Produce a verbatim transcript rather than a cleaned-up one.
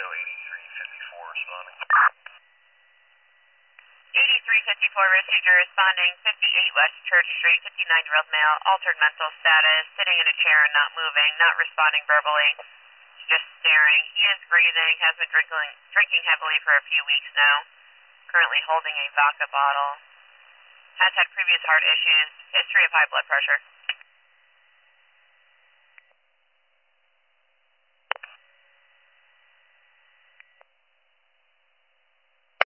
eighty-three fifty-four responding. eighty-three fifty-four received your responding, fifty-eight West Church Street, fifty-nine-year-old male, altered mental status, sitting in a chair and not moving, not responding verbally, just staring. He is breathing, has been drinking, drinking heavily for a few weeks now, currently holding a vodka bottle, has had previous heart issues, history of high blood pressure.